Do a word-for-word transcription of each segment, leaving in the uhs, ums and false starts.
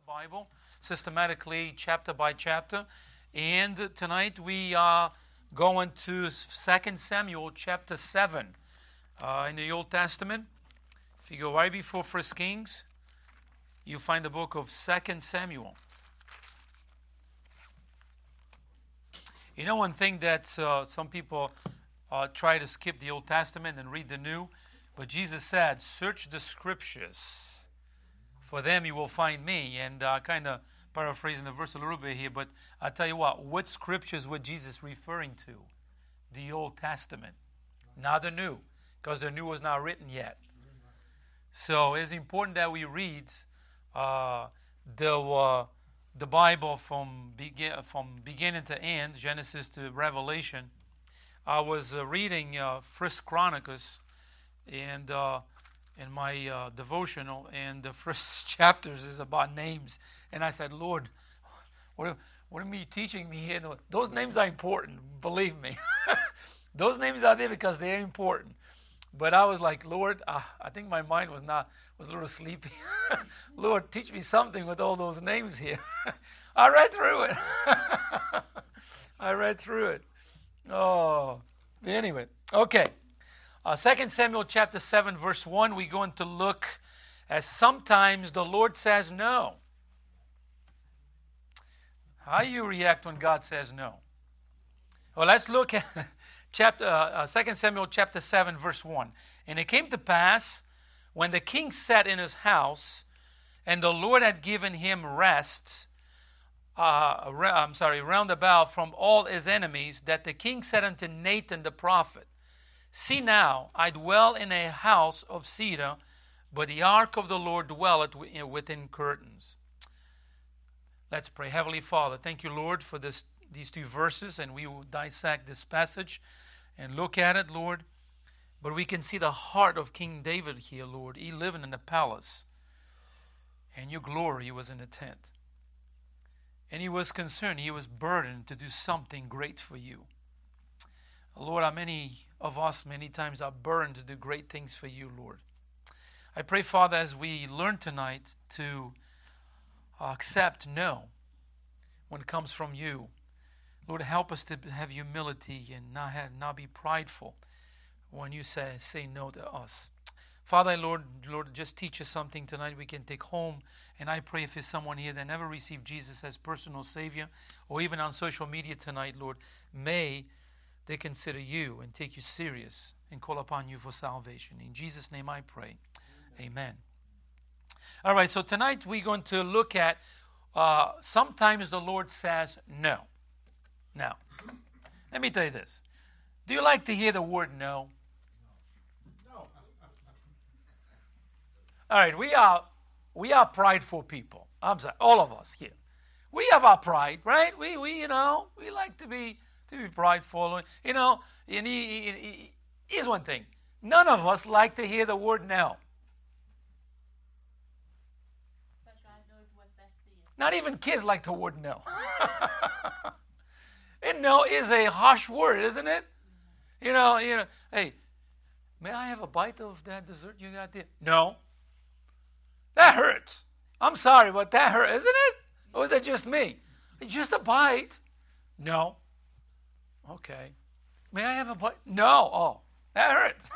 Bible systematically, chapter by chapter. And tonight we are going to Second Samuel chapter seven uh, in the Old Testament. If you go right before First Kings, you find the book of Second Samuel. You know, one thing that uh, some people uh, try to skip the Old Testament and read the New, but Jesus said, search the Scriptures. For them you will find me. And uh, kind of paraphrasing the verse a little bit here, but I'll tell you what, what Scriptures was Jesus referring to? The Old Testament, not the New, because the New was not written yet. So it's important that we read uh, the uh, the Bible from begin from beginning to end, Genesis to Revelation. I was uh, reading uh, First Chronicles, and uh, in my uh, devotional, and the first chapters is about names. And I said, Lord, what what are you teaching me here? Those names are important, believe me. Those names are there because they're important. But I was like, Lord, uh, I think my mind was not was a little sleepy. Lord, teach me something with all those names here. I read through it. I read through it. Oh, anyway, okay. Uh, Second Samuel chapter seven, verse one, we're going to look at sometimes the Lord says no. How do you react when God says no? Well, let's look at chapter uh, Second Samuel chapter seven, verse one. And it came to pass, when the king sat in his house, and the Lord had given him rest, uh, I'm sorry, round about from all his enemies, that the king said unto Nathan the prophet, see now, I dwell in a house of cedar, but the ark of the Lord dwelleth within curtains. Let's pray. Heavenly Father, thank you, Lord, for this these two verses, and we will dissect this passage and look at it, Lord. But we can see the heart of King David here, Lord. He lived in the palace, and your glory was in the tent. And he was concerned, he was burdened to do something great for you. Lord, how many of us many times are burdened to do great things for you, Lord. I pray, Father, as we learn tonight to accept no when it comes from you. Lord, help us to have humility and not have, not be prideful when you say say no to us. Father, Lord, Lord, just teach us something tonight we can take home. And I pray if there's someone here that never received Jesus as personal Savior, or even on social media tonight, Lord, may they consider you and take you serious and call upon you for salvation. In Jesus' name I pray. Amen. Amen. All right, so tonight we're going to look at uh, sometimes the Lord says no. Now, let me tell you this. Do you like to hear the word no? No. All right, we are we are prideful people. I'm sorry, all of us here. We have our pride, right? We we you know we like to be to be prideful. You know, and he, he, he, here's one thing: none of us like to hear the word no. Not even kids like the word no. And no is a harsh word, isn't it? You know, you know, hey, may I have a bite of that dessert you got there? No. That hurts. I'm sorry, but that hurt, isn't it? Or is that just me? Just a bite. No. Okay. May I have a bite? No. Oh, that hurts.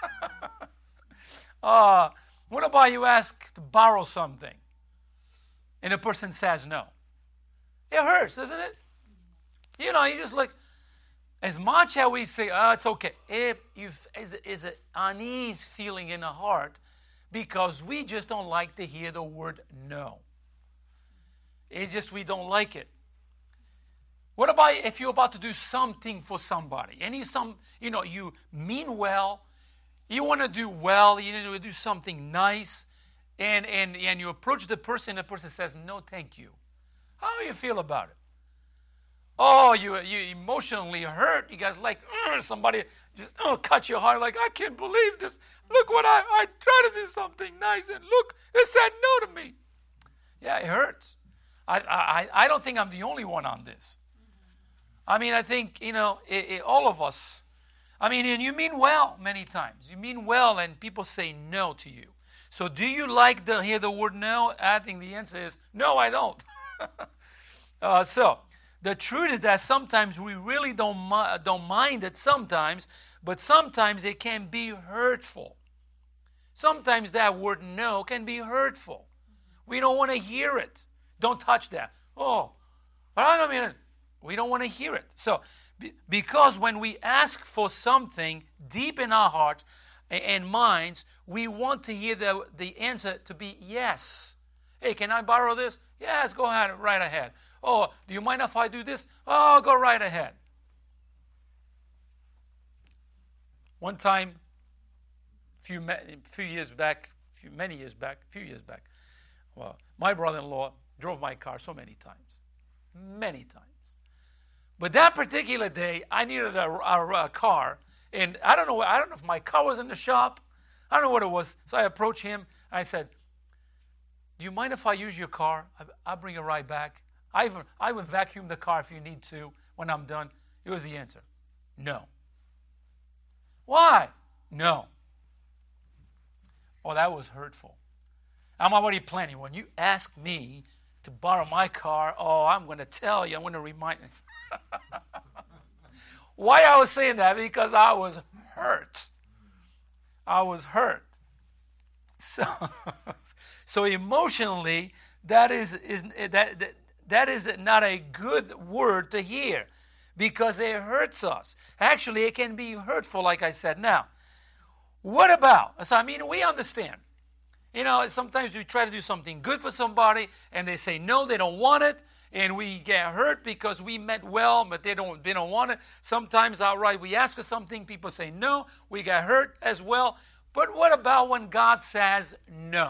uh, what about you ask to borrow something and the person says no? It hurts, doesn't it? You know, you just look, as much as we say, oh, it's okay, it is is an unease feeling in the heart because we just don't like to hear the word no. It's just we don't like it. What about if you're about to do something for somebody? And you, some, you know, you mean well, you want to do well, you need to do something nice, and, and, and you approach the person, and the person says, no, thank you. How do you feel about it? Oh, you you emotionally hurt. You guys like, somebody just oh, cut your heart like, I can't believe this. Look what I, I tried to do something nice, and look, they said no to me. Yeah, it hurts. I I, I don't think I'm the only one on this. I mean, I think, you know, it, it, all of us. I mean, and you mean well many times. You mean well, and people say no to you. So do you like to hear the word no? I think the answer is no, I don't. uh, so the truth is that sometimes we really don't, mi- don't mind it sometimes, but sometimes it can be hurtful. Sometimes that word no can be hurtful. We don't want to hear it. Don't touch that. Oh, but I don't mean it. We don't want to hear it. So, be, because when we ask for something deep in our hearts and minds, we want to hear the, the answer to be yes. Hey, can I borrow this? Yes, go ahead, right ahead. Oh, do you mind if I do this? Oh, go right ahead. One time, few few years back, few, many years back, few years back, well, my brother-in-law drove my car so many times, many times. But that particular day, I needed a, a, a car, and I don't know. I don't know if my car was in the shop. I don't know what it was. So I approached him. I said, "Do you mind if I use your car? I, I'll bring it right back. I even I would vacuum the car if you need to when I'm done." It was the answer, no. Why? No. Oh, that was hurtful. I'm already planning. When you ask me to borrow my car, oh, I'm going to tell you. I'm going to remind you. Why I was saying that? Because I was hurt. I was hurt. So, so emotionally, that is is that, that that is not a good word to hear, because it hurts us. Actually, it can be hurtful, like I said. Now, what about? So I mean, we understand. You know, sometimes we try to do something good for somebody, and they say no, they don't want it. And we get hurt because we meant well, but they don't they don't want it. Sometimes outright we ask for something, people say no, we get hurt as well. But what about when God says no?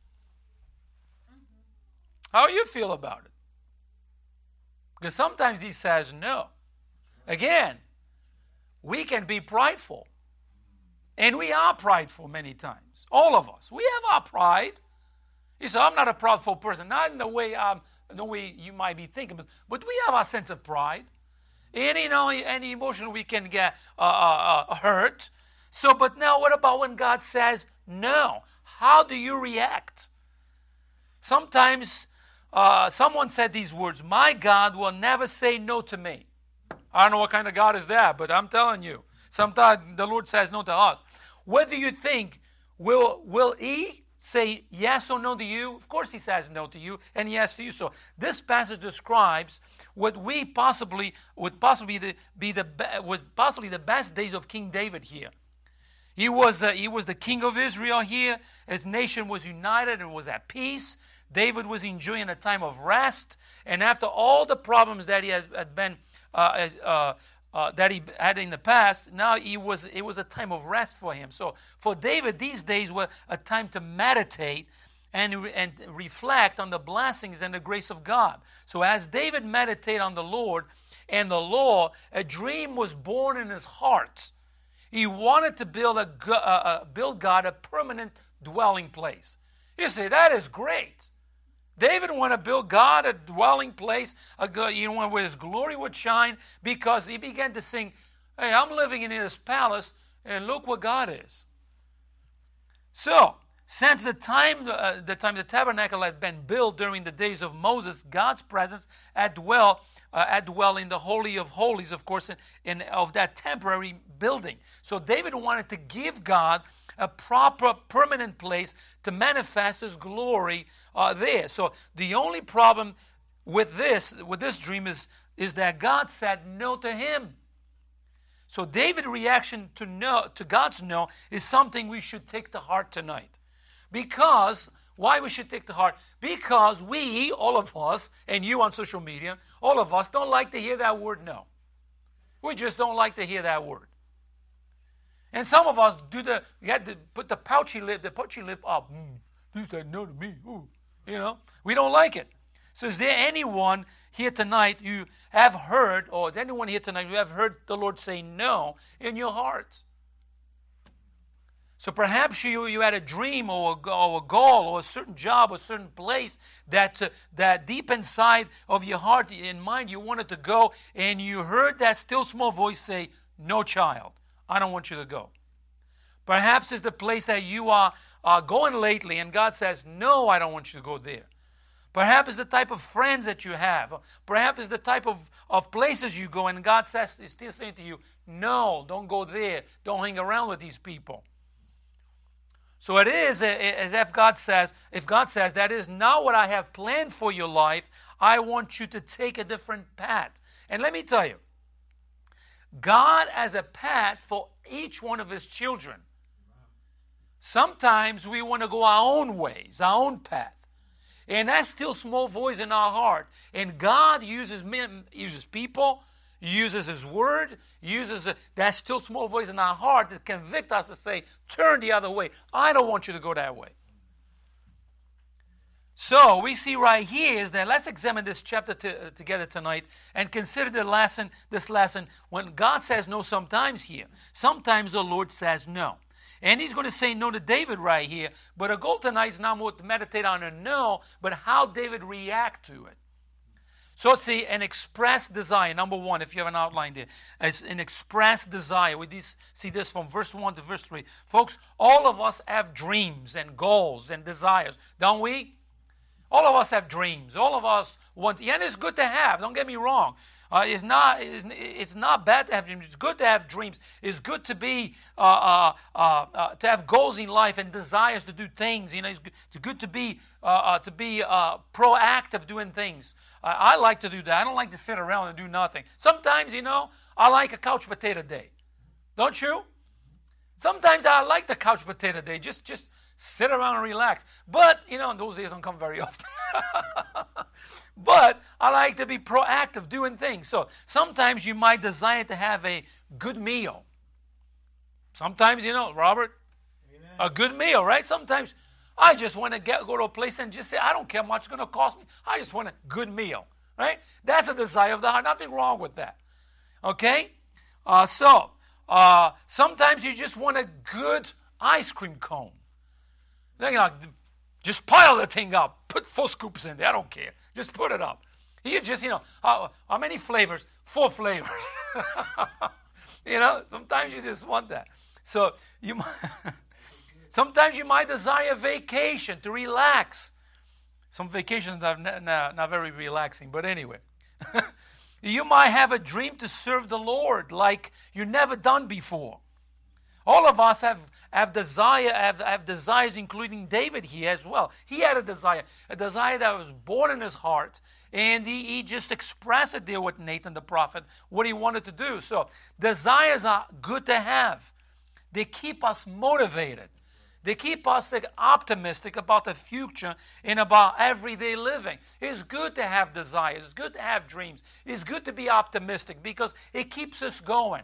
How do you feel about it? Because sometimes he says no. Again, we can be prideful. And we are prideful many times. All of us. We have our pride. You say, I'm not a prideful person. Not in the way I'm the way you might be thinking, but, but we have our sense of pride. And, you know, any emotion we can get uh, uh, uh, hurt. So, but now what about when God says no? How do you react? Sometimes uh, someone said these words, my God will never say no to me. I don't know what kind of God is that, but I'm telling you, sometimes the Lord says no to us. What do you think? Will, will he say yes or no to you? Of course he says no to you and yes to you. So this passage describes what we possibly would possibly the, be the was possibly the best days of King David here. He was uh, he was the king of Israel here. His nation was united and was at peace. David was enjoying a time of rest, and after all the problems that he had, had been uh, uh, Uh, that he had in the past, now he was it was a time of rest for him. So for David, these days were a time to meditate and, and reflect on the blessings and the grace of God. So as David meditated on the Lord and the law, a dream was born in his heart. He wanted to build a uh, uh, build God a permanent dwelling place. You say, that is great. David wanted to build God a dwelling place, a good, you know, where his glory would shine, because he began to think, hey, I'm living in this palace, and look what God is. So, since the time uh, the time the tabernacle had been built during the days of Moses, God's presence had dwell uh, had dwell in the Holy of Holies, of course, in, in of that temporary building. So David wanted to give God a proper, permanent place to manifest his glory uh, there. So the only problem with this, with this dream is, is that God said no to him. So David's reaction to no, to God's no, is something we should take to heart tonight. Because, why we should take to heart? Because we, all of us, and you on social media, all of us don't like to hear that word no. We just don't like to hear that word. And some of us do the, you had to put the pouchy lip, the pouchy lip up. Mm, you said no to me. Ooh. You know, we don't like it. So is there anyone here tonight you have heard, or is anyone here tonight who have heard the Lord say no in your heart? So perhaps you, you had a dream or a, or a goal or a certain job or a certain place that, uh, that deep inside of your heart and mind you wanted to go, and you heard that still small voice say, no, child, I don't want you to go. Perhaps it's the place that you are uh, going lately and God says, no, I don't want you to go there. Perhaps it's the type of friends that you have. Perhaps it's the type of, of places you go and God says, is still saying to you, no, don't go there. Don't hang around with these people. So it is as if God says, if God says, that is not what I have planned for your life, I want you to take a different path. And let me tell you, God has a path for each one of his children. Sometimes we want to go our own ways, our own path. And that still small voice in our heart. And God uses men, uses people, uses his word, uses a, that still small voice in our heart to convict us to say, turn the other way. I don't want you to go that way. So we see right here is that let's examine this chapter to, uh, together tonight and consider the lesson, this lesson. When God says no sometimes here, sometimes the Lord says no. And he's going to say no to David right here. But our goal tonight is not more to meditate on a no, but how David react to it. So see, an expressed desire, number one, if you have an outline there, as an expressed desire. We this, see this from verse one to verse three. Folks, all of us have dreams and goals and desires, don't we? All of us have dreams. All of us want, and it's good to have, don't get me wrong. Uh, it's not. It's, it's not bad to have dreams. It's good to have dreams. It's good to be uh, uh, uh, uh, to have goals in life and desires to do things. You know, it's good, it's good to be uh, uh, to be uh, proactive doing things. Uh, I like to do that. I don't like to sit around and do nothing. Sometimes, you know, I like a couch potato day. Don't you? Sometimes I like the couch potato day. Just just sit around and relax. But you know, those days don't come very often. But I like to be proactive doing things. So sometimes you might desire to have a good meal. Sometimes, you know, Robert, Amen. A good meal, right? Sometimes I just want to get, go to a place and just say, I don't care how much it's going to cost me. I just want a good meal, right? That's a desire of the heart. Nothing wrong with that. Okay? Uh, so, uh, sometimes you just want a good ice cream cone. You know, just pile the thing up. Put four scoops in there. I don't care. Just put it up. You just, you know, how, how many flavors? Four flavors. You know, sometimes you just want that. So you might, sometimes you might desire a vacation to relax. Some vacations are not, not, not very relaxing, but anyway. You might have a dream to serve the Lord like you never done before. All of us have, have desire, have, have desires, including David here as well. He had a desire, a desire that was born in his heart, and he, he just expressed it there with Nathan the prophet, what he wanted to do. So desires are good to have. They keep us motivated. They keep us optimistic about the future and about everyday living. It's good to have desires. It's good to have dreams. It's good to be optimistic because it keeps us going.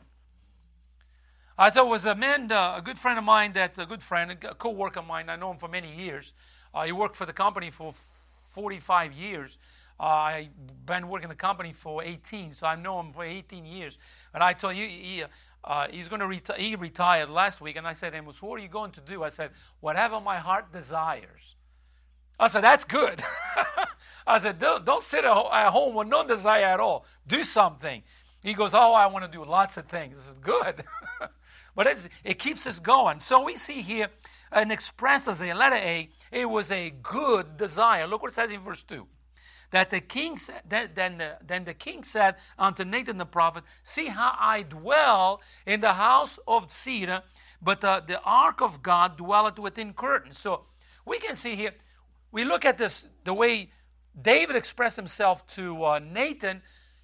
I thought it was a man, uh, a good friend of mine, that a good friend, a co-worker of mine. I know him for many years. Uh, he worked for the company for forty-five years. Uh, I've been working the company for eighteen, so I know him for eighteen years. And I told you, he, uh, he's going to reti- he retired last week, and I said to him, so what are you going to do? I said, whatever my heart desires. I said, that's good. I said, don't, don't sit at home with no desire at all. Do something. He goes, oh, I want to do lots of things. I said, good. But it's, it keeps us going. So we see here an expressed as a letter A, it was a good desire. Look what it says in verse two. That the king said, then, then, the, then the king said unto Nathan the prophet, see how I dwell in the house of cedar, but the, the ark of God dwelleth within curtains. So we can see here, we look at this, the way David expressed himself to uh, Nathan.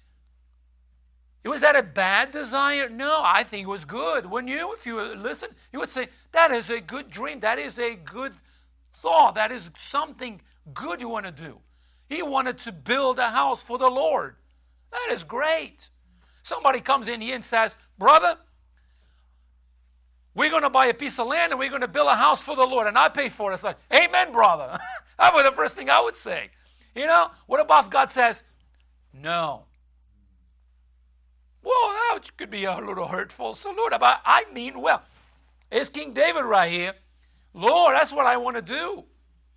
Was that a bad desire? No, I think it was good. Wouldn't you? If you listen, you would say, that is a good dream. That is a good thought. That is something good you want to do. He wanted to build a house for the Lord. That is great. Somebody comes in here and says, brother, we're going to buy a piece of land and we're going to build a house for the Lord and I pay for it. It's like, amen, brother. That was the first thing I would say. You know, what about if God says, no? Well, that could be a little hurtful. So, Lord, but I mean well. It's King David right here. Lord, that's what I want to do.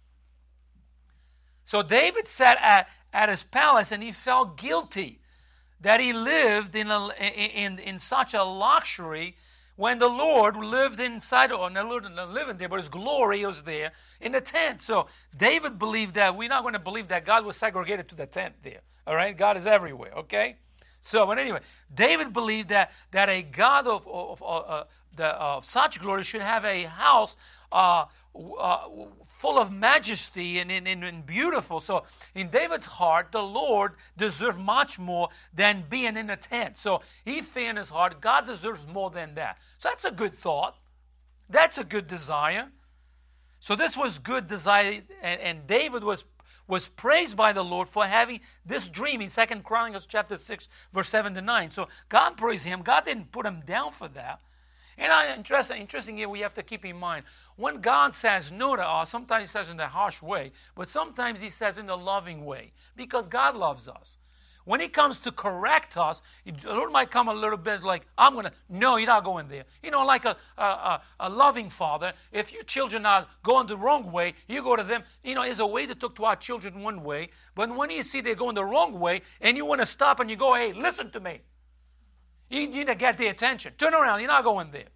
So David sat at, at his palace and he felt guilty that he lived in, a, in, in such a luxury when the Lord lived inside, or not living there, but his glory was there in the tent. So David believed that. We're not going to believe that God was segregated to the tent there. All right? God is everywhere, okay? So, but anyway, David believed that, that a God of, of, of, uh, the, of such glory should have a house uh, uh, full of majesty and, and, and beautiful. So in David's heart, the Lord deserved much more than being in a tent. So he felt in his heart, God deserves more than that. So that's a good thought. That's a good desire. So this was good desire, and, and David was was praised by the Lord for having this dream in Second Chronicles chapter six, verse seven to nine. So God praised him. God didn't put him down for that. And I, interesting, interesting here, we have to keep in mind, when God says no to us, sometimes he says in the harsh way, but sometimes he says in the loving way, because God loves us. When he comes to correct us, the Lord might come a little bit like, I'm going to, no, you're not going there. You know, like a, a, a loving father, if your children are going the wrong way, you go to them. You know, there's a way to talk to our children one way, but when you see they're going the wrong way, and you want to stop and you go, hey, listen to me. You need to get their attention. Turn around, you're not going there.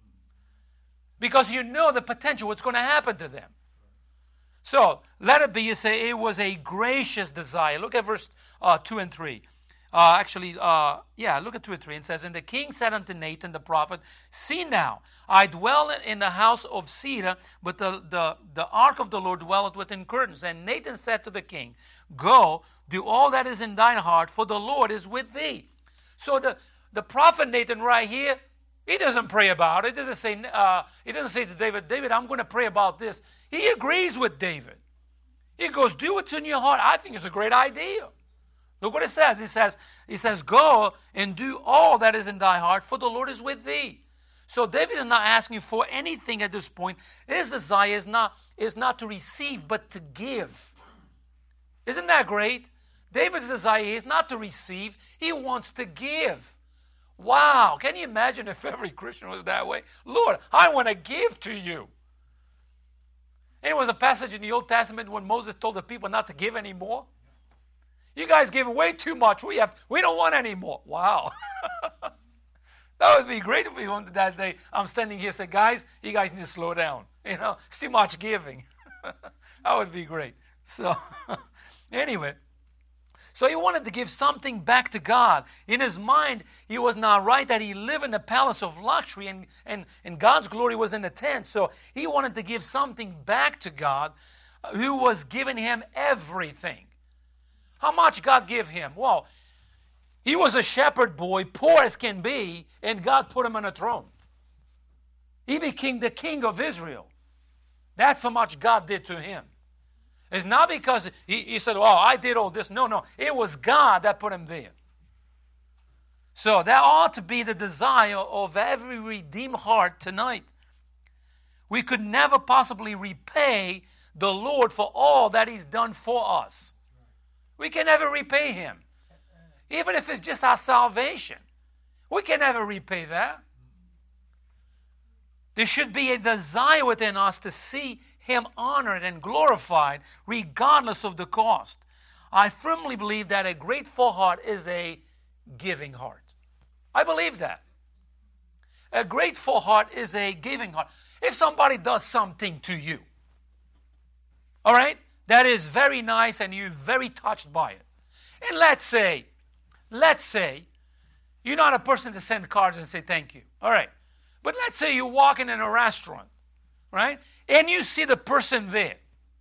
Because you know the potential, what's going to happen to them. So, let it be, you say, it was a gracious desire. Look at verse uh, two and three. Uh, actually, uh, yeah, look at two and three. It says, and the king said unto Nathan the prophet, see now, I dwell in the house of cedar, but the, the, the ark of the Lord dwelleth within curtains. And Nathan said to the king, go, do all that is in thine heart, for the Lord is with thee. So the, the prophet Nathan right here, he doesn't pray about it. He doesn't say, uh, he doesn't say to David, David, I'm going to pray about this. He agrees with David. He goes, do what's in your heart. I think it's a great idea. Look what it says. He says, he says, go and do all that is in thy heart, for the Lord is with thee. So David is not asking for anything at this point. His desire is not, is not to receive, but to give. Isn't that great? David's desire is not to receive. He wants to give. Wow. Can you imagine if every Christian was that way? Lord, I want to give to you. And it was a passage in the Old Testament when Moses told the people not to give anymore. You guys give way too much. We have, we don't want any more. Wow. That would be great if we wanted that day. I'm standing here and say, guys, you guys need to slow down. You know, it's too much giving. That would be great. So, anyway. So he wanted to give something back to God. In his mind, he was not right that he lived in a palace of luxury and, and, and God's glory was in the tent. So he wanted to give something back to God who was giving him everything. How much God gave him? Well, he was a shepherd boy, poor as can be, and God put him on a throne. He became the king of Israel. That's how much God did to him. It's not because he, he said, oh, I did all this. No, no. It was God that put him there. So that ought to be the desire of every redeemed heart tonight. We could never possibly repay the Lord for all that he's done for us. We can never repay him. Even if it's just our salvation. We can never repay that. There should be a desire within us to see him honored and glorified regardless of the cost. I firmly believe that a grateful heart is a giving heart. I believe that. A grateful heart is a giving heart. If somebody does something to you, all right, that is very nice and you're very touched by it. And let's say, let's say, you're not a person to send cards and say thank you. All right. But let's say you're walking in a restaurant, right? And you see the person there.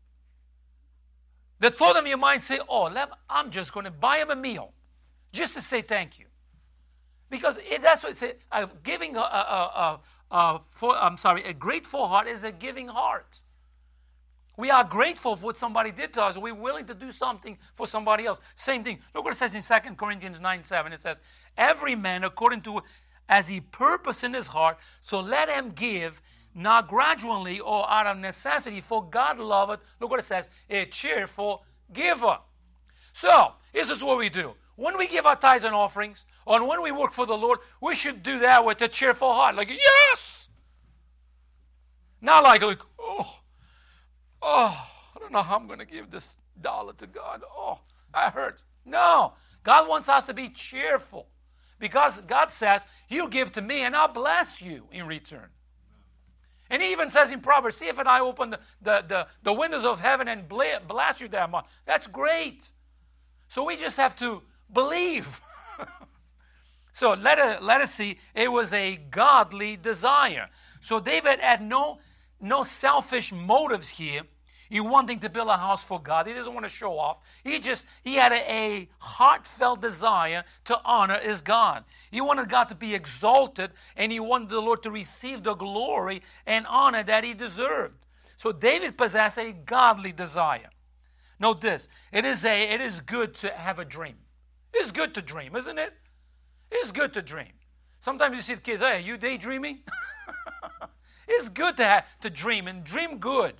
The thought of your mind say, oh, I'm just going to buy him a meal just to say thank you. Because it, that's what it says. Uh, giving a, a, a, a, a for, I'm sorry, a grateful heart is a giving heart. We are grateful for what somebody did to us. We're willing to do something for somebody else. Same thing. Look what it says in Second Corinthians nine seven. It says, every man according to as he purpose in his heart, so let him give, not gradually or out of necessity, for God loveth, look what it says, a cheerful giver. So, this is what we do. When we give our tithes and offerings, or when we work for the Lord, we should do that with a cheerful heart. Like, yes! Not like, like oh, oh, I don't know how I'm going to give this dollar to God. Oh, that hurts. No, God wants us to be cheerful. Because God says, you give to me and I'll bless you in return. And he even says in Proverbs, see if I open the, the, the, the windows of heaven and bless you that much. That's great. So we just have to believe. So let us, let us see, it was a godly desire. So David had no, no selfish motives here. He wanting to build a house for God. He doesn't want to show off. He just, he had a, a heartfelt desire to honor his God. He wanted God to be exalted, and he wanted the Lord to receive the glory and honor that he deserved. So David possessed a godly desire. Note this, it is, a, it is good to have a dream. It's good to dream, isn't it? It's good to dream. Sometimes you see the kids, hey, you daydreaming? It's good to have, to dream, and dream good.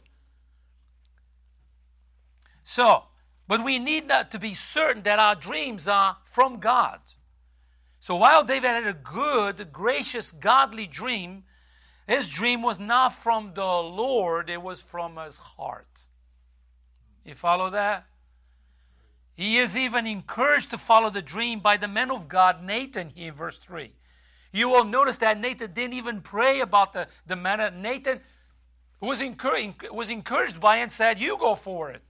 So, but we need not to be certain that our dreams are from God. So while David had a good, gracious, godly dream, his dream was not from the Lord, it was from his heart. You follow that? He is even encouraged to follow the dream by the man of God, Nathan, here in verse three. You will notice that Nathan didn't even pray about the, the matter. Nathan was encouraged, was encouraged by it and said, you go for it.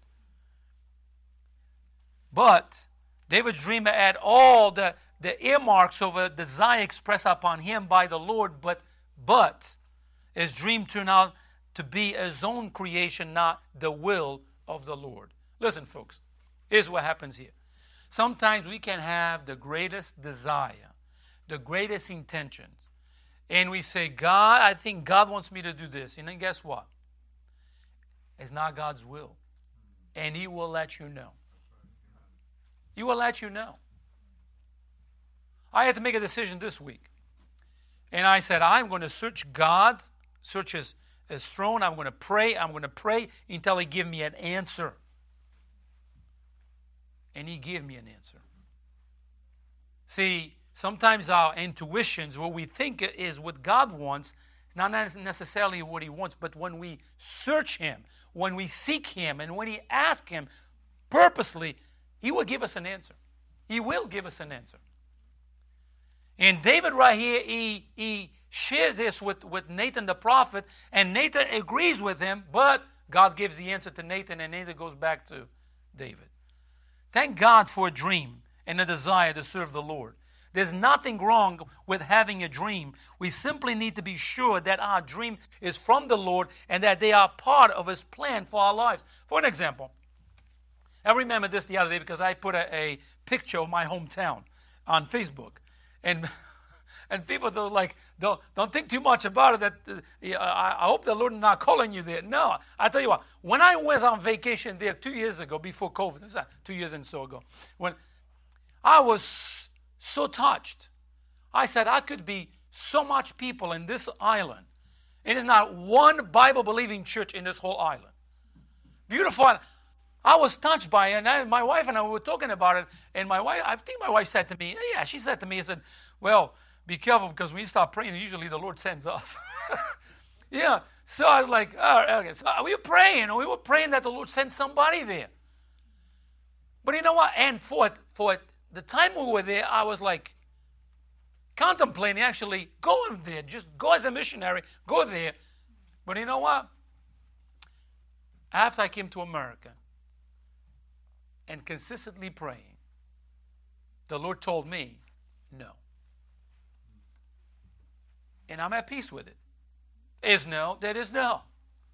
But David's dream had all the, the earmarks of a desire expressed upon him by the Lord, but, but his dream turned out to be his own creation, not the will of the Lord. Listen, folks, here's what happens here. Sometimes we can have the greatest desire, the greatest intentions, and we say, God, I think God wants me to do this. And then guess what? It's not God's will. And he will let you know. He will let you know. I had to make a decision this week. And I said, I'm going to search God, search his, his throne. I'm going to pray. I'm going to pray until he give me an answer. And he gave me an answer. See, sometimes our intuitions, what we think is what God wants, not necessarily what he wants, but when we search him, when we seek him, and when we ask him purposely, he will give us an answer. He will give us an answer. And David right here, he, he shares this with, with Nathan the prophet, and Nathan agrees with him, but God gives the answer to Nathan, and Nathan goes back to David. Thank God for a dream and a desire to serve the Lord. There's nothing wrong with having a dream. We simply need to be sure that our dream is from the Lord and that they are part of his plan for our lives. For an example, I remember this the other day because I put a, a picture of my hometown on Facebook. And and people, they're like, don't, don't think too much about it. That uh, I, I hope the Lord is not calling you there. No, I tell you what, when I was on vacation there two years ago, before COVID, this is two years and so ago, when I was so touched. I said, I could be so much people in this island. It is not one Bible-believing church in this whole island. Beautiful. I was touched by it, and I, my wife and I were talking about it, and my wife, I think my wife said to me, yeah, she said to me, I said, well, be careful, because when you start praying, usually the Lord sends us. Yeah, so I was like, oh, okay. So we were praying, and we were praying that the Lord sent somebody there. But you know what? And for it, for it, the time we were there, I was like contemplating actually going there, just go as a missionary, go there. But you know what? After I came to America, and consistently praying, the Lord told me, no. And I'm at peace with it. Is no, that is no.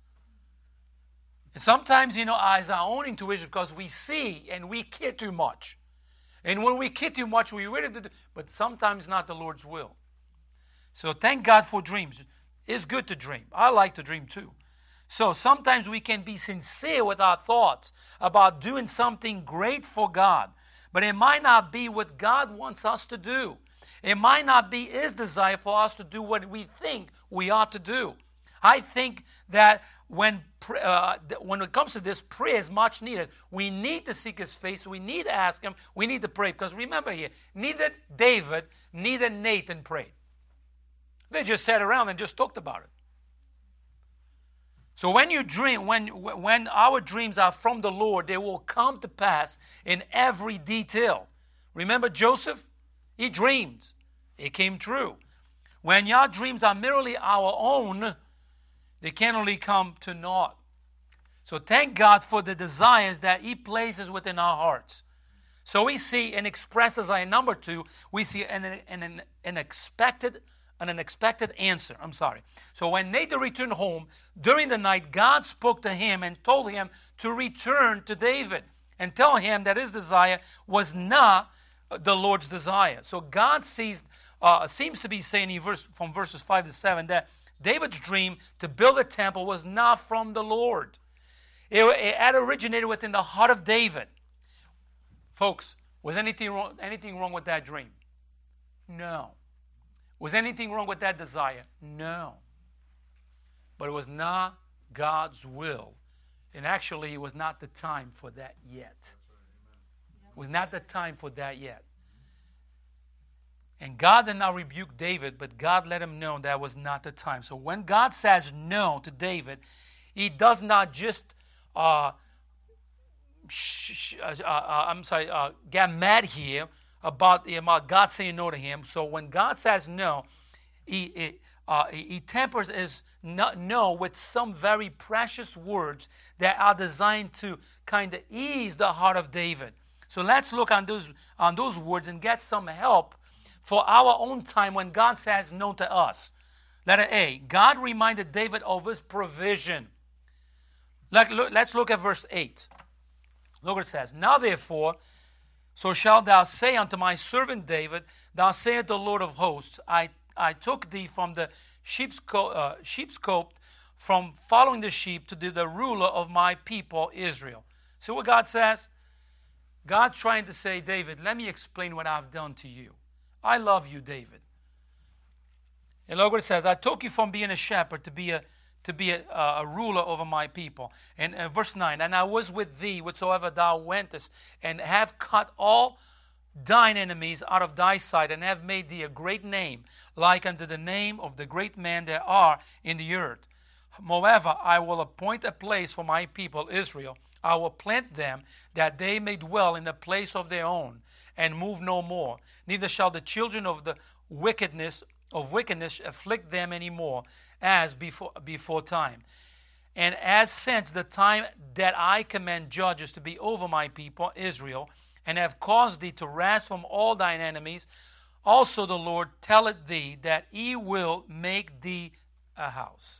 And sometimes, you know, as our own intuition, because we see and we care too much. And when we care too much, we really do, but sometimes not the Lord's will. So thank God for dreams. It's good to dream. I like to dream too. So sometimes we can be sincere with our thoughts about doing something great for God, but it might not be what God wants us to do. It might not be his desire for us to do what we think we ought to do. I think that when uh, when it comes to this, prayer is much needed. We need to seek his face. We need to ask him. We need to pray. Because remember here, neither David, neither Nathan prayed. They just sat around and just talked about it. So when you dream, when, when our dreams are from the Lord, they will come to pass in every detail. Remember Joseph? He dreamed. It came true. When your dreams are merely our own, they can only come to naught. So thank God for the desires that He places within our hearts. So we see and express as I number two, we see an, an, an, an expected an unexpected answer. I'm sorry. So when Nathan returned home during the night, God spoke to him and told him to return to David and tell him that his desire was not the Lord's desire. So God sees, uh, seems to be saying in verse, from verses five to seven that David's dream to build a temple was not from the Lord. It, it had originated within the heart of David. Folks, was anything wrong, anything wrong with that dream? No. Was anything wrong with that desire? No. But it was not God's will. And actually, it was not the time for that yet. It was not the time for that yet. And God did not rebuke David, but God let him know that was not the time. So when God says no to David, He does not just, uh, sh- sh- uh, uh, I'm sorry, uh, get mad here about, about God saying no to him. So when God says no, he, he, uh, he tempers his no, no with some very precious words that are designed to kind of ease the heart of David. So let's look on those, on those words and get some help for our own time when God says no to us. Letter A, God reminded David of His provision. Let, look, let's look at verse eight. Look what it says. Now therefore, so shalt thou say unto my servant David, Thou saith the Lord of hosts, I, I took thee from the sheep's, co- uh, sheep's cote, from following the sheep, to be the ruler of my people Israel. See what God says? God trying to say, David, let me explain what I've done to you. I love you, David. And look what it says. I took you from being a shepherd to be a to be a, a ruler over my people. And uh, verse nine, and I was with thee whatsoever thou wentest, and have cut all thine enemies out of thy sight, and have made thee a great name, like unto the name of the great men there are in the earth. Moreover, I will appoint a place for my people Israel. I will plant them, that they may dwell in a place of their own, and move no more. Neither shall the children of the wickedness of wickedness afflict them any more, as before before time. And as since the time that I command judges to be over my people Israel, and have caused thee to rest from all thine enemies, also the Lord telleth thee that He will make thee a house.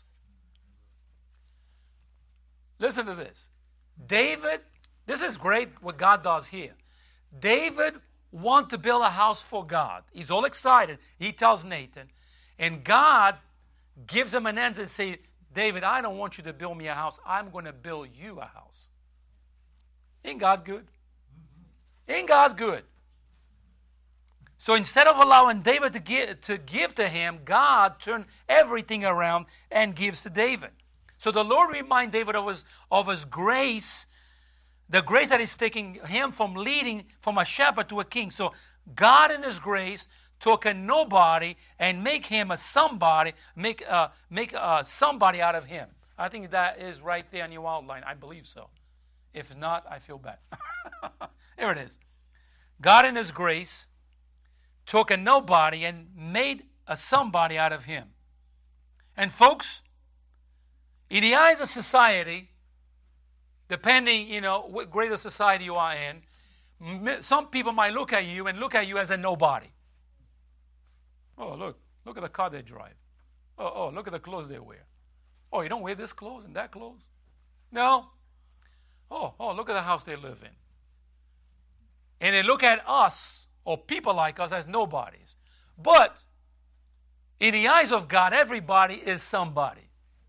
Listen to this. David, this is great what God does here. David wants to build a house for God. He's all excited. He tells Nathan. And God gives him an answer and says, David, I don't want you to build me a house. I'm going to build you a house. Ain't God good? Ain't God good? So instead of allowing David to give, to give to him, God turned everything around and gives to David. So the Lord reminded David of his, of his grace, the grace that is taking him from leading from a shepherd to a king. So God in His grace took a nobody and make him a somebody, make uh, make uh, somebody out of him. I think that is right there in your outline. I believe so. If not, I feel bad. Here it is. God in His grace took a nobody and made a somebody out of him. And folks, in the eyes of society, depending, you know, what grade of society you are in, some people might look at you and look at you as a nobody. Oh, look. Look at the car they drive. Oh, oh, look at the clothes they wear. Oh, you don't wear this clothes and that clothes? No. Oh, oh, look at the house they live in. And they look at us, or people like us, as nobodies. But in the eyes of God, everybody is somebody.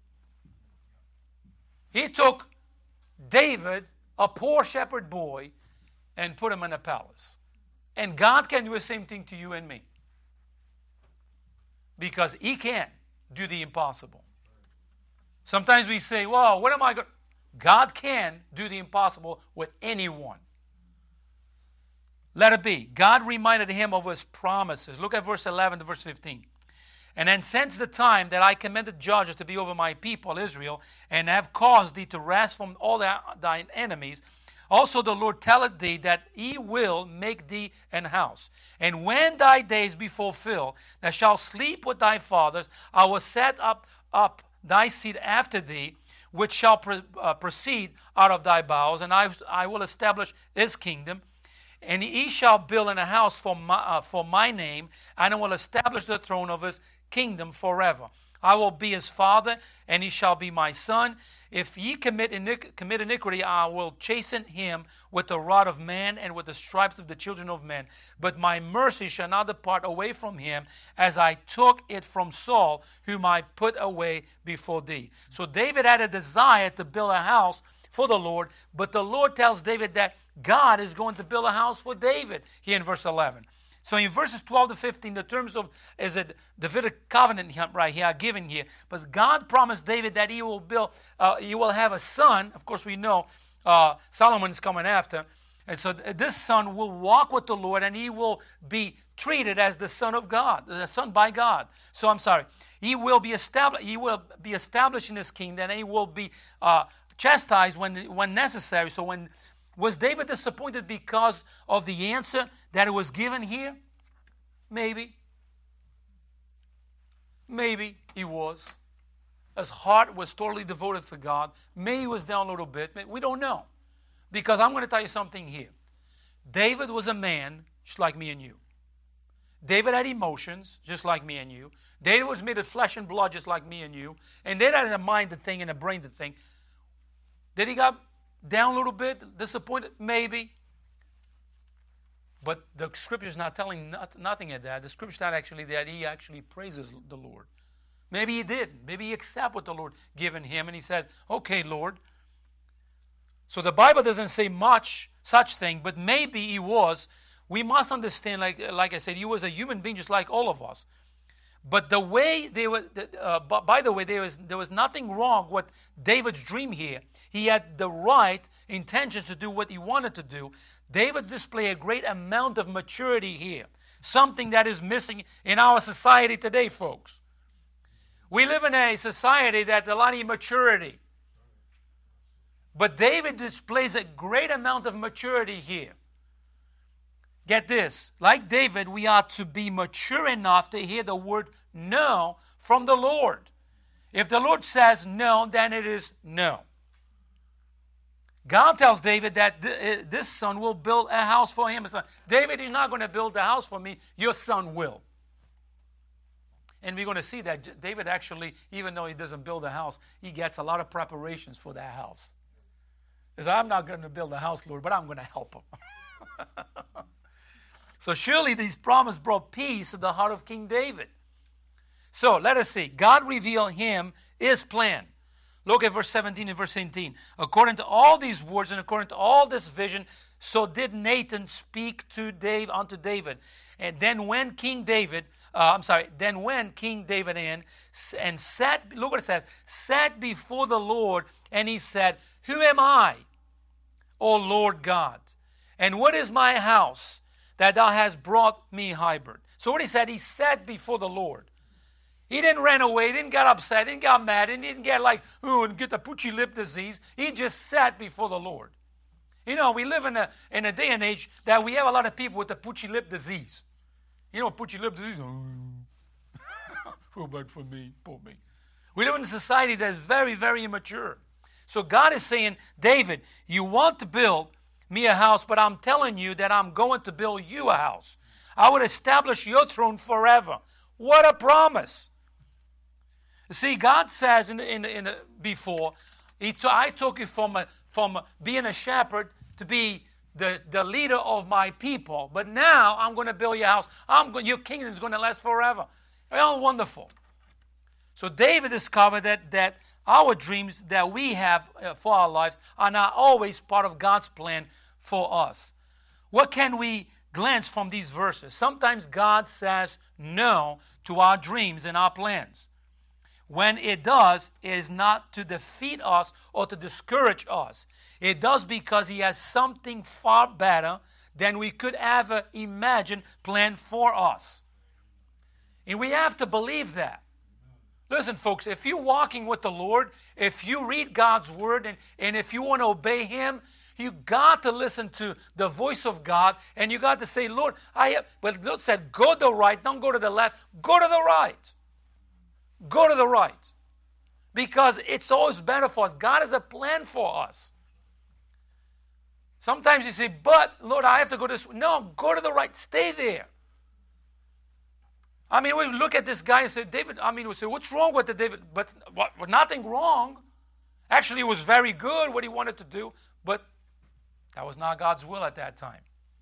He took David, a poor shepherd boy, and put him in a palace. And God can do the same thing to you and me. Because He can do the impossible. Sometimes we say, well, what am I going to... God can do the impossible with anyone. Let it be. God reminded him of His promises. Look at verse eleven to verse fifteen. And then since the time that I commanded judges to be over my people Israel, and have caused thee to rest from all thine enemies, Also the Lord telleth thee that he will make thee an house. And when thy days be fulfilled, thou shalt sleep with thy fathers. I will set up, up thy seed after thee, which shall pre- uh, proceed out of thy bowels, and I, I will establish his kingdom. And he shall build in a house for my, uh, for my name, and I will establish the throne of his kingdom forever. I will be his father, and he shall be my son. If ye commit, iniqu- commit iniquity, I will chasten him with the rod of man and with the stripes of the children of men. But my mercy shall not depart away from him, as I took it from Saul, whom I put away before thee. So David had a desire to build a house for the Lord, but the Lord tells David that God is going to build a house for David here in verse eleven. So in verses twelve to fifteen, the terms of is a Davidic covenant right here given here. But God promised David that he will build, uh, he will have a son. Of course, we know uh, Solomon's coming after, and so this son will walk with the Lord, and he will be treated as the son of God, the son by God. So I'm sorry, he will be established. He will be established in his kingdom, and he will be uh, chastised when when necessary. So when was David disappointed because of the answer that it was given here? Maybe. Maybe he was. His heart was totally devoted to God. Maybe he was down a little bit. We don't know. Because I'm going to tell you something here. David was a man just like me and you. David had emotions just like me and you. David was made of flesh and blood just like me and you. And David had a minded thing and a brained thing. Did he got down a little bit, disappointed? Maybe. But the scripture is not telling not, nothing of that. The scripture is not actually that he actually praises the Lord. Maybe he did. Maybe he accepted what the Lord given him, and he said, okay, Lord. So the Bible doesn't say much such thing, but maybe he was. We must understand, like, like I said, he was a human being just like all of us. But the way they were, uh, by the way, there was there was nothing wrong with David's dream here. He had the right intentions to do what he wanted to do. David displayed a great amount of maturity here, something that is missing in our society today, folks. We live in a society that has a lot of immaturity. But David displays a great amount of maturity here. Get this, like David, we are to be mature enough to hear the word no from the Lord. If the Lord says no, then it is no. God tells David that th- this son will build a house for him. David, you're not going to build a house for me. Your son will. And we're going to see that David actually, even though he doesn't build a house, he gets a lot of preparations for that house. He says, I'm not going to build a house, Lord, but I'm going to help him. So surely these promises brought peace to the heart of King David. So let us see. God revealed him his plan. Look at verse seventeen and verse eighteen. According to all these words and according to all this vision, so did Nathan speak to Dave unto David. And then when King David, uh, I'm sorry, then when King David in and sat, look what it says, sat before the Lord, and he said, who am I, O Lord God? And what is my house that thou hast brought me hither? So what he said, he sat before the Lord. He didn't run away, he didn't get upset, he didn't get mad, he didn't get like, ooh, and get the poochy lip disease. He just sat before the Lord. You know, we live in a in a day and age that we have a lot of people with the poochy lip disease. You know, poochy lip disease, oh, feel bad for me, poor me. We live in a society that is very, very immature. So God is saying, David, you want to build me a house, but I'm telling you that I'm going to build you a house. I will establish your throne forever. What a promise. See, God says in, in, in before, he t- I took you from, a, from being a shepherd to be the, the leader of my people. But now I'm going to build your house. I'm going, your kingdom is going to last forever. Oh, wonderful. So David discovered that, that our dreams that we have for our lives are not always part of God's plan for us. What can we glance from these verses? Sometimes God says no to our dreams and our plans. When it does, it is not to defeat us or to discourage us. It does because he has something far better than we could ever imagine planned for us. And we have to believe that. Listen, folks, if you're walking with the Lord, if you read God's word, and, and if you want to obey him, You got to listen to the voice of God, and you got to say, Lord, I have, but Lord said, go to the right, don't go to the left, go to the right. Go to the right. Because it's always better for us. God has a plan for us. Sometimes you say, but, Lord, I have to go this way. No, go to the right. Stay there. I mean, we look at this guy and say, David, I mean, we say, what's wrong with the David? But what, nothing wrong. Actually, it was very good what he wanted to do, but that was not God's will at that time.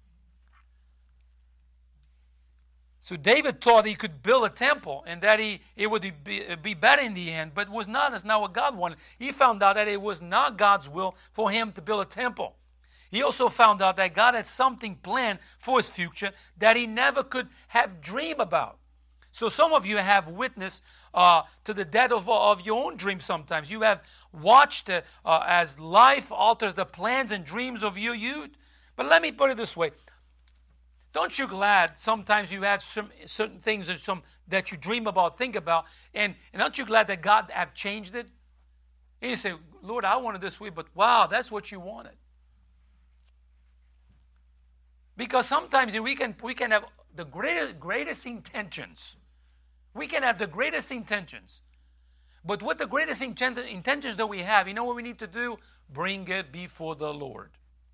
So David thought he could build a temple and that he it would be, be better in the end, but it was not. It's not what God wanted. He found out that it was not God's will for him to build a temple. He also found out that God had something planned for his future that he never could have dreamed about. So some of you have witnessed uh, to the death of, of your own dreams sometimes. You have watched uh, uh, as life alters the plans and dreams of your youth. But let me put it this way. Don't you glad sometimes you have some certain things and some that you dream about, think about, and, and aren't you glad that God have changed it? And you say, Lord, I wanted this way, but wow, that's what you wanted. Because sometimes we can we can have the greatest greatest intentions. We can have the greatest intentions. But with the greatest intent, intentions that we have, you know what we need to do? Bring it before the Lord.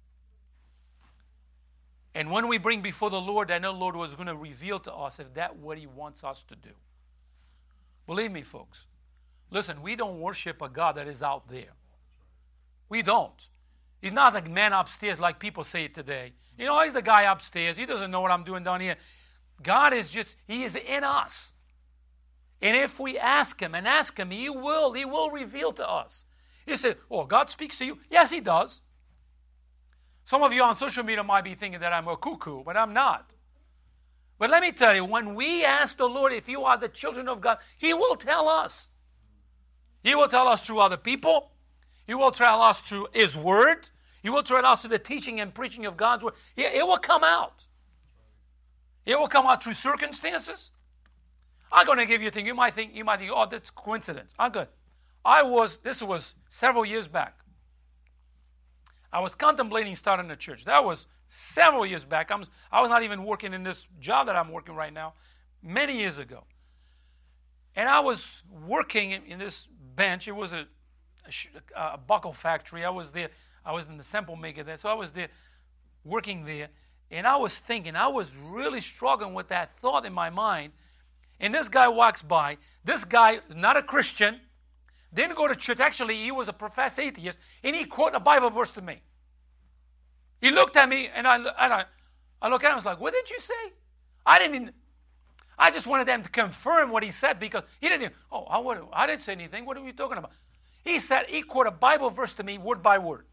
And when we bring before the Lord, I know the Lord was going to reveal to us if that's what he wants us to do. Believe me, folks. Listen, we don't worship a God that is out there. We don't. He's not the man upstairs like people say it today. You know, he's the guy upstairs. He doesn't know what I'm doing down here. God is just, he is in us. And if we ask him and ask him, he will, he will reveal to us. You say, oh, God speaks to you? Yes, he does. Some of you on social media might be thinking that I'm a cuckoo, but I'm not. But let me tell you, when we ask the Lord if you are the children of God, he will tell us. He will tell us through other people. He will tell us through his word. He will tell us through the teaching and preaching of God's word. It will come out. It will come out through circumstances. I'm going to give you a thing. You might think, you might think, oh, that's coincidence. I'm good. I was, this was several years back. I was contemplating starting a church. That was several years back. I was, I was not even working in this job that I'm working right now, many years ago. And I was working in, in this bench. It was a, a, a buckle factory. I was there. I was in the sample maker there. So I was there working there. And I was thinking, I was really struggling with that thought in my mind. And this guy walks by. This guy is not a Christian. Didn't go to church. Actually, he was a professed atheist. And he quoted a Bible verse to me. He looked at me, and I, and I, I looked at him. I was like, what did you say? I didn't even, I just wanted them to confirm what he said because he didn't even, oh, I, what, I didn't say anything. What are you talking about? He said, he quoted a Bible verse to me word by word.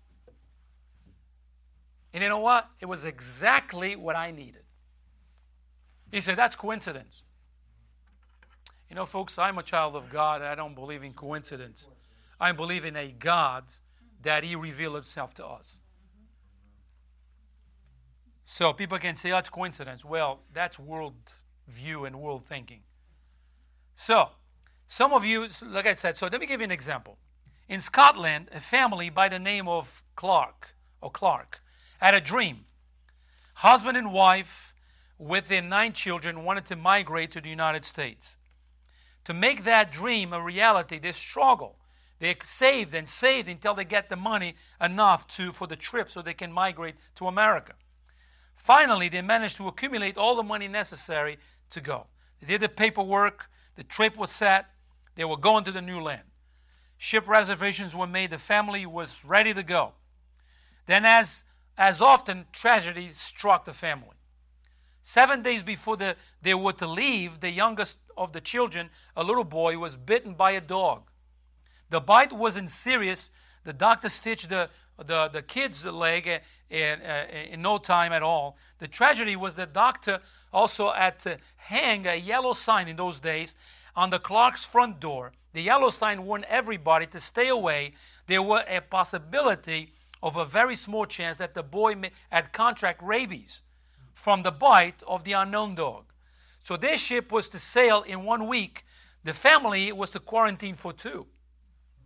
And you know what? It was exactly what I needed. He said, that's coincidence. You know, folks, I'm a child of God. I don't believe in coincidence. I believe in a God that he revealed himself to us. So people can say, oh, it's coincidence. Well, that's world view and world thinking. So, some of you, like I said, so let me give you an example. In Scotland, a family by the name of Clark, or Clark, had a dream. Husband and wife, with their nine children, wanted to migrate to the United States. To make that dream a reality, they struggle. They saved and saved until they get the money enough to for the trip so they can migrate to America. Finally, they managed to accumulate all the money necessary to go. They did the paperwork. The trip was set. They were going to the new land. Ship reservations were made. The family was ready to go. Then, as, as often, tragedy struck the family. Seven days before the, they were to leave, the youngest of the children, a little boy, was bitten by a dog. The bite wasn't serious. The doctor stitched the, the, the kid's leg in, in, in no time at all. The tragedy was the doctor also had to hang a yellow sign in those days on the Clark's front door. The yellow sign warned everybody to stay away. There was a possibility of a very small chance that the boy had contract rabies from the bite of the unknown dog. So their ship was to sail in one week. The family was to quarantine for two.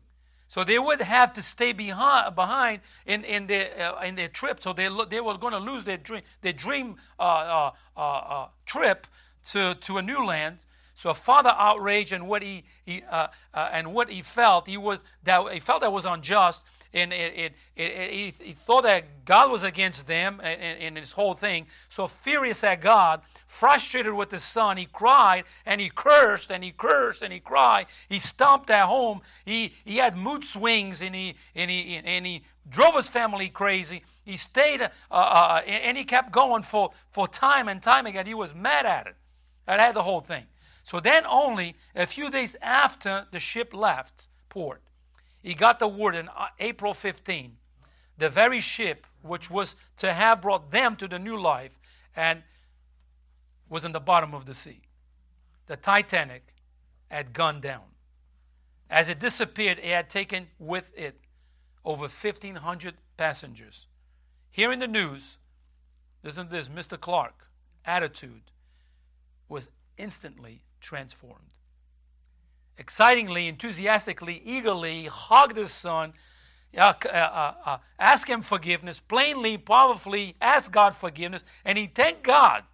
So they would have to stay behind, behind in, in, their, uh, in their trip. So they, they were going to lose their dream, their dream uh, uh, uh, uh, trip to, to a new land. So a father outraged and what he, he uh, uh, and what he felt, he was that he felt that was unjust, and it, it, it, it, he, he thought that God was against them in, in this whole thing. So furious at God, frustrated with his son, he cried and he cursed and he cursed and he cried. He stomped at home. He he had mood swings and he and he and he drove his family crazy. He stayed uh, uh, and he kept going for for time and time again. He was mad at it. That had the whole thing. So then only a few days after the ship left port, he got the word on April fifteenth, the very ship which was to have brought them to the new life and was in the bottom of the sea. The Titanic had gone down. As it disappeared, it had taken with it over fifteen hundred passengers. Hearing the news, listen to this, Mister Clark, attitude was instantly transformed. Excitingly, enthusiastically, eagerly, he hugged his son, uh, uh, uh, uh, asked him forgiveness, plainly, powerfully asked God forgiveness, and he thanked God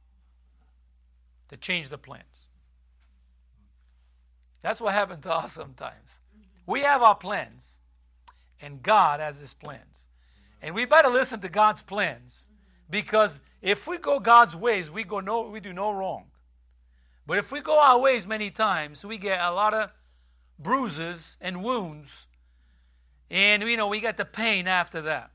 to change the plans. That's what happened to us sometimes. We have our plans, and God has his plans. And we better listen to God's plans, because if we go God's ways, we go no, we do no wrong. But if we go our ways many times, we get a lot of bruises and wounds. And, you know, we get the pain after that.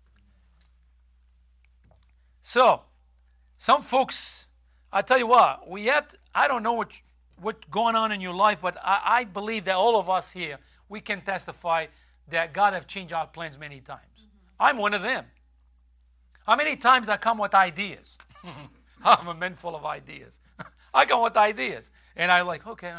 So, some folks, I tell you what, we have to, I don't know what, what's going on in your life, but I, I believe that all of us here, we can testify that God has changed our plans many times. Mm-hmm. I'm one of them. How many times I come with ideas? I'm a man full of ideas. I come with ideas. And I'm like, okay.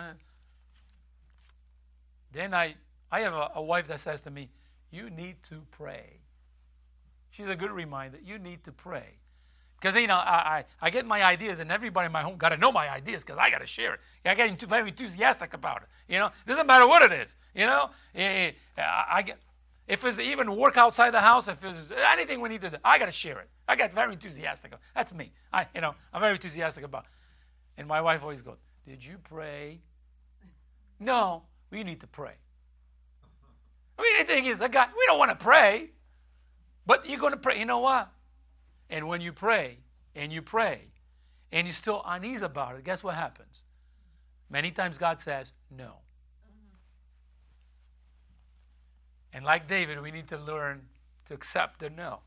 Then I, I have a, a wife that says to me, you need to pray. She's a good reminder. You need to pray. Because, you know, I, I, I get my ideas, and everybody in my home got to know my ideas because I got to share it. I get very enthusiastic about it. You know, it doesn't matter what it is. You know, I, I get, if it's even work outside the house, if it's anything we need to do, I got to share it. I get very enthusiastic. That's me. I, you know, I'm very enthusiastic about it. And my wife always goes, did you pray? No, we need to pray. I mean, the thing is, God, we don't want to pray, but you're going to pray. You know what? And when you pray, and you pray, and you're still uneasy about it, guess what happens? Many times God says, no. And like David, we need to learn to accept the no.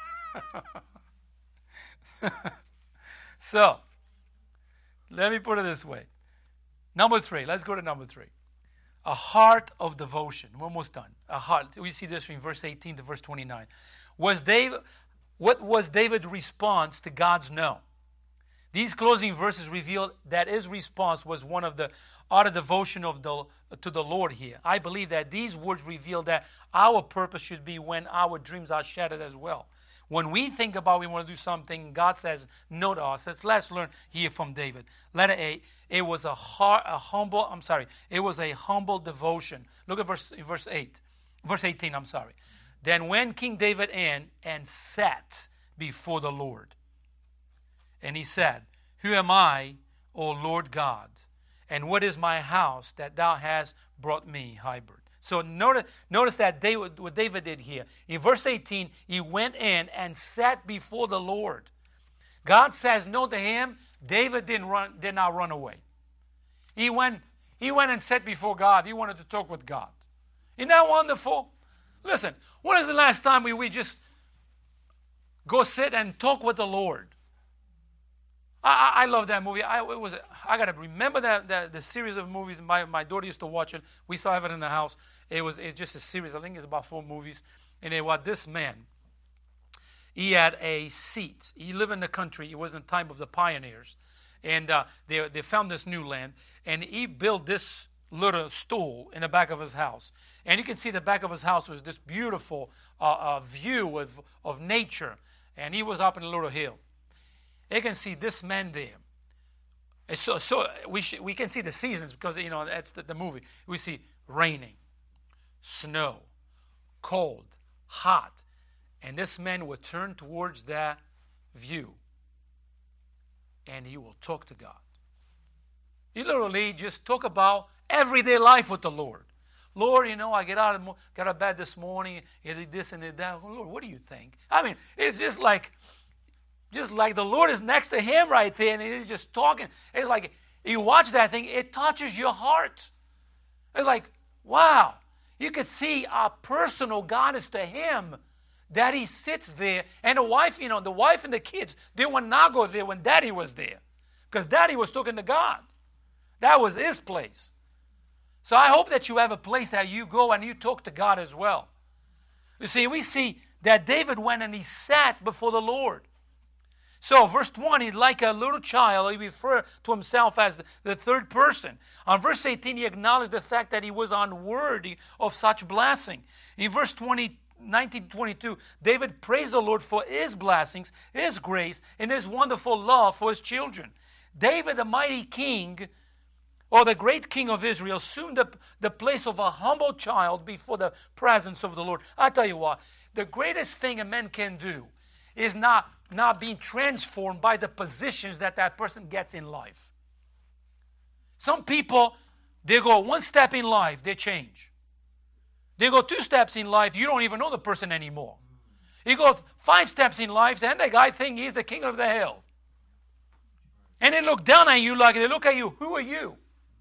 So, let me put it this way. Number three. Let's go to number three. A heart of devotion. We're almost done. A heart. We see this from verse eighteen to verse twenty-nine. Was David, what was David's response to God's no? These closing verses reveal that his response was one of the utter devotion of the, to the Lord here. I believe that these words reveal that our purpose should be when our dreams are shattered as well. When we think about we want to do something, God says no to us. Let's, let's learn here from David. Letter A, it was a, heart, a humble, I'm sorry, it was a humble devotion. Look at verse, verse eight, verse eighteen, I'm sorry. Then when King David in and sat before the Lord, and he said, who am I, O Lord God, and what is my house that thou hast brought me hither? So notice, notice that David, what David did here. In verse eighteen, he went in and sat before the Lord. God says no to him. David didn't run, did not run away. He went, he went and sat before God. He wanted to talk with God. Isn't that wonderful? Listen, when is the last time we, we just go sit and talk with the Lord? I, I love that movie. I it was I gotta remember that, that the series of movies. My my daughter used to watch it. We saw it in the house. It was it's just a series. I think it's about four movies. And it was this man. He had a seat. He lived in the country. It was in the time of the pioneers, and uh, they they found this new land. And he built this little stool in the back of his house. And you can see the back of his house was this beautiful uh, uh, view of of nature. And he was up in a little hill. You can see this man there. So, so we sh- we can see the seasons because, you know, that's the, the movie. We see raining, snow, cold, hot, and this man will turn towards that view and he will talk to God. He literally just talk about everyday life with the Lord. Lord, you know, I get out of, got out of bed this morning, I did this and did that. Lord, what do you think? I mean, it's just like, just like the Lord is next to him right there, and he's just talking. It's like, you watch that thing, it touches your heart. It's like, wow. You could see how personal God is to him, that he sits there. And the wife, you know, the wife and the kids, they would not go there when Daddy was there. Because Daddy was talking to God. That was his place. So I hope that you have a place that you go and you talk to God as well. You see, we see that David went and he sat before the Lord. So, verse twenty, like a little child, he referred to himself as the, the third person. On verse eighteen, he acknowledged the fact that he was unworthy of such blessing. In verse twenty, nineteen to twenty-two, David praised the Lord for his blessings, his grace, and his wonderful love for his children. David, the mighty king, or the great king of Israel, assumed the, the place of a humble child before the presence of the Lord. I tell you what, the greatest thing a man can do is not, not being transformed by the positions that that person gets in life. Some people, they go one step in life, they change. They go two steps in life, you don't even know the person anymore. He goes five steps in life, and the guy thinks he's the king of the hill. And they look down at you like they look at you, who are you?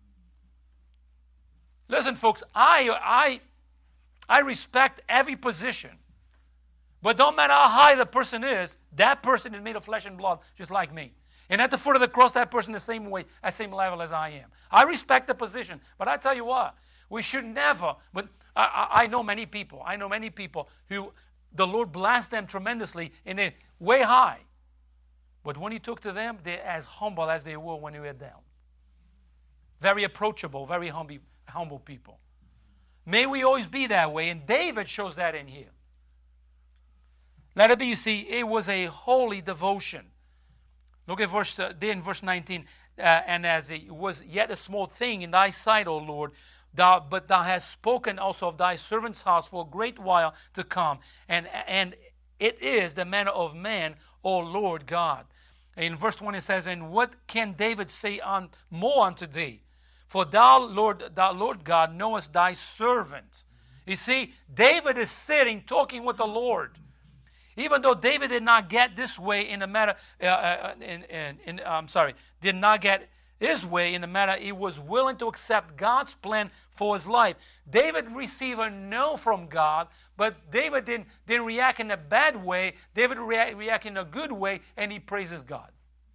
Listen, folks, I, I, I respect every position. But don't matter how high the person is, that person is made of flesh and blood, just like me. And at the foot of the cross, that person is the same way, at the same level as I am. I respect the position. But I tell you what, we should never, but I, I, I know many people, I know many people who the Lord blessed them tremendously and they're way high. But when he took to them, they're as humble as they were when they were down. Very approachable, very humble. humble people. May we always be that way, and David shows that in here. Let it be, you see, it was a holy devotion. Look at verse, uh, there in verse nineteen, uh, and as it was yet a small thing in thy sight, O Lord, thou, but thou hast spoken also of thy servant's house for a great while to come, and, and it is the manner of man, O Lord God. In verse twenty it says, and what can David say on more unto thee? For thou, Lord, thou, Lord God, knowest thy servant. You see, David is sitting, talking with the Lord. Even though David did not get this way in the matter, uh, uh, in, in, in, I'm sorry, did not get his way in the matter, he was willing to accept God's plan for his life. David received a no from God, but David didn't, didn't react in a bad way. David react, react in a good way, and he praises God.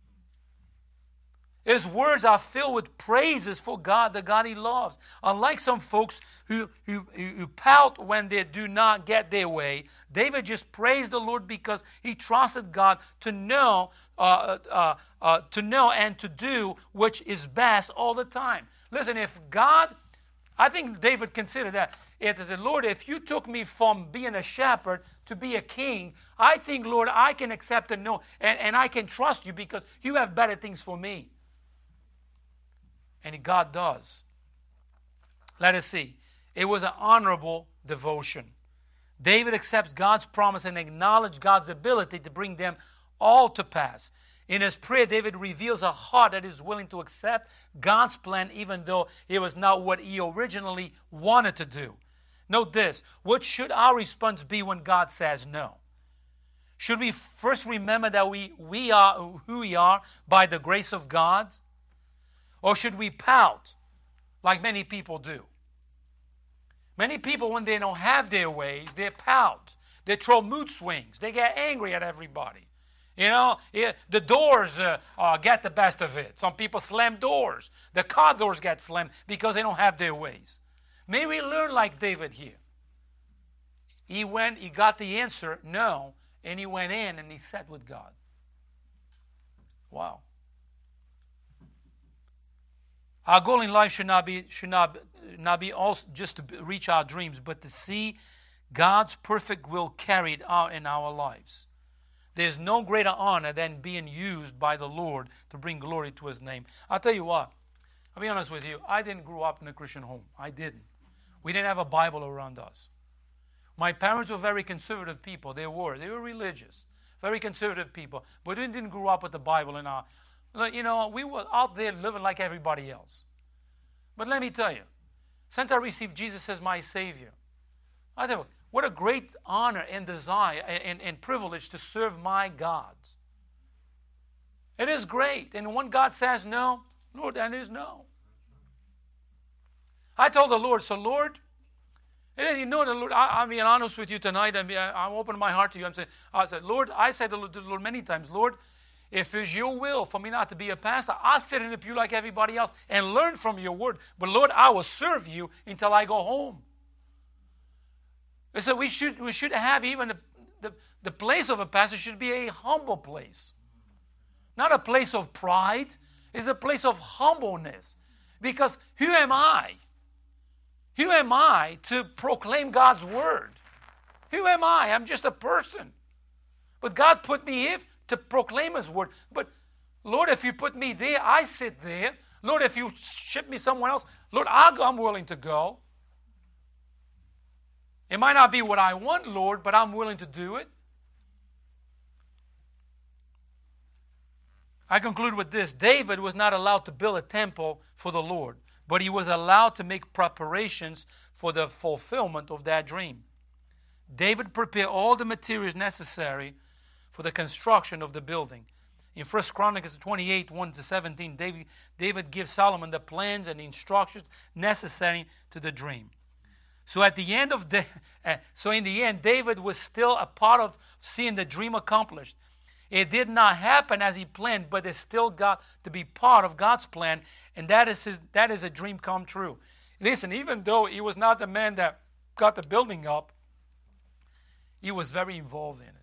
His words are filled with praises for God, the God he loves. Unlike some folks who, who, who pout when they do not get their way, David just praised the Lord because he trusted God to know, uh, uh, uh, to know and to do which is best all the time. Listen, if God, I think David considered that. It is, Lord, if you took me from being a shepherd to be a king, I think, Lord, I can accept and know, and, and I can trust you because you have better things for me. And God does. Let us see. It was an honorable devotion. David accepts God's promise and acknowledges God's ability to bring them all to pass. In his prayer, David reveals a heart that is willing to accept God's plan even though it was not what he originally wanted to do. Note this. What should our response be when God says no? Should we first remember that we, we are who we are by the grace of God? Or should we pout like many people do? Many people, when they don't have their ways, they pout. They throw mood swings. They get angry at everybody. You know, the doors uh, uh, get the best of it. Some people slam doors. The car doors get slammed because they don't have their ways. May we learn like David here. He went, he got the answer, no, and he went in and he sat with God. Wow. Our goal in life should not be should not, not be also just to reach our dreams, but to see God's perfect will carried out in our lives. There's no greater honor than being used by the Lord to bring glory to His name. I'll tell you what, I'll be honest with you, I didn't grow up in a Christian home. I didn't. We didn't have a Bible around us. My parents were very conservative people. They were. They were religious. Very conservative people. But we didn't grow up with the Bible in our... You know, we were out there living like everybody else. But let me tell you, since I received Jesus as my Savior, I thought, what a great honor and desire and, and privilege to serve my God. It is great. And when God says no, Lord, that is no. I told the Lord, so Lord, and then you know the Lord, I, I'm being honest with you tonight. I'm, I'm opening my heart to you. I'm saying, I said, Lord, I said to the Lord many times, Lord, if it's your will for me not to be a pastor, I'll sit in the pew like everybody else and learn from your word. But Lord, I will serve you until I go home. So we should we should have even the, the, the place of a pastor should be a humble place. Not a place of pride. It's a place of humbleness. Because who am I? Who am I to proclaim God's word? Who am I? I'm just a person. But God put me here to proclaim His word. But Lord, if you put me there, I sit there. Lord, if you ship me somewhere else, Lord, I'll go, I'm willing to go. It might not be what I want, Lord, but I'm willing to do it. I conclude with this. David was not allowed to build a temple for the Lord, but he was allowed to make preparations for the fulfillment of that dream. David prepared all the materials necessary for the construction of the building. In First Chronicles twenty-eight, one to seventeen, David, David gives Solomon the plans and the instructions necessary to the dream. So at the end of the, uh, so in the end, David was still a part of seeing the dream accomplished. It did not happen as he planned, but it still got to be part of God's plan, and that is his, that is a dream come true. Listen, even though he was not the man that got the building up, he was very involved in it.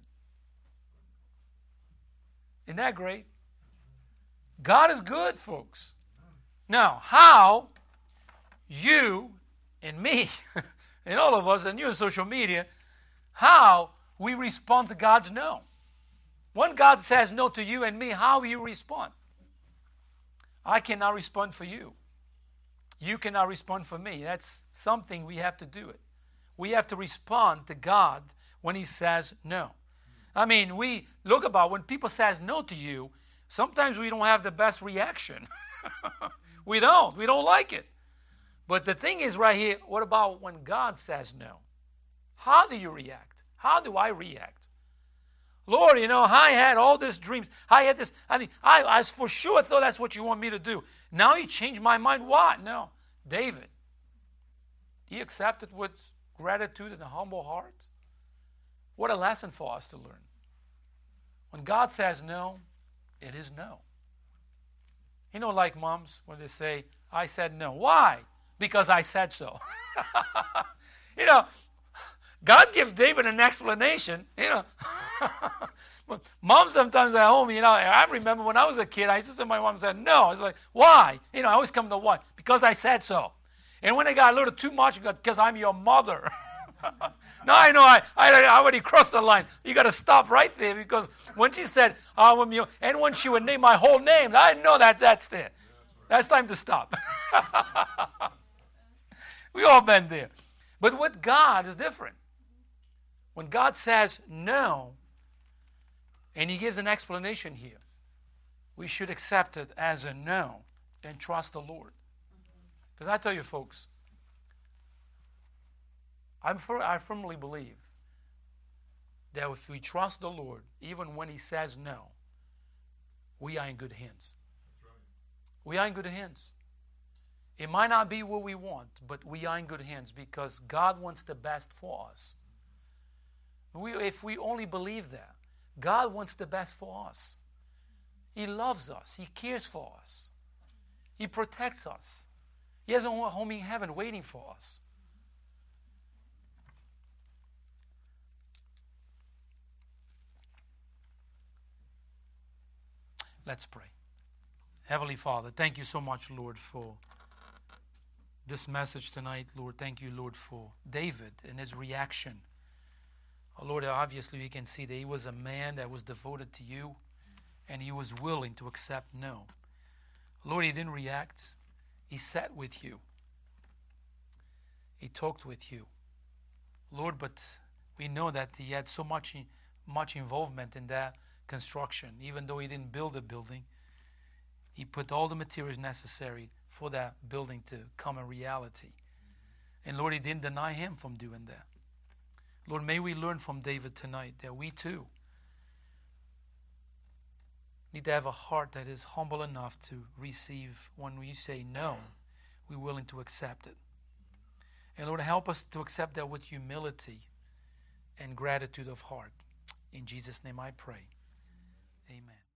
Isn't that great? God is good, folks. Now, how you and me and all of us and you on social media, how we respond to God's no. When God says no to you and me, how will you respond? I cannot respond for you. You cannot respond for me. That's something we have to do it. We have to respond to God when He says no. I mean, we look about when people says no to you, sometimes we don't have the best reaction. We don't. We don't like it. But the thing is right here, what about when God says no? How do you react? How do I react? Lord, you know, I had all these dreams. I had this. I mean, I, I for sure thought that's what you want me to do. Now you changed my mind. What? No. David, he accepted with gratitude and a humble heart. What a lesson for us to learn. When God says no, it is no. You know, like moms, when they say, I said no. Why? Because I said so. You know, God gives David an explanation, you know. Mom sometimes at home, you know, I remember when I was a kid, I used to say to my mom, said, no. I was like, why? You know, I always come to why? Because I said so. And when it got a little too much, because I'm your mother. Now I know I, I already crossed the line. You got to stop right there, because when she said, oh, I'm your, and when she would name my whole name, I know that that's there. That's time to stop. We all been there. But with God is different. When God says no, and He gives an explanation here, we should accept it as a no and trust the Lord. Because I tell you, folks, I'm for, I firmly believe that if we trust the Lord, even when He says no, we are in good hands. Right. We are in good hands. It might not be what we want, but we are in good hands because God wants the best for us. We, if we only believe that, God wants the best for us. He loves us. He cares for us. He protects us. He has a home in heaven waiting for us. Let's pray. Heavenly Father, thank you so much, Lord, for this message tonight. Lord, thank you, Lord, for David and his reaction. Oh, Lord, obviously we can see that he was a man that was devoted to you, and he was willing to accept no. Lord, he didn't react. He sat with you. he talked with you. Lord, but we know that he had so much, much involvement in that construction. Even though he didn't build a building, he put all the materials necessary for that building to come a reality. And Lord, he didn't deny him from doing that. Lord, may we learn from David tonight that we too need to have a heart that is humble enough to receive. When we say no, we're willing to accept it. And Lord, help us to accept that with humility and gratitude of heart. In Jesus' name I pray. Amen.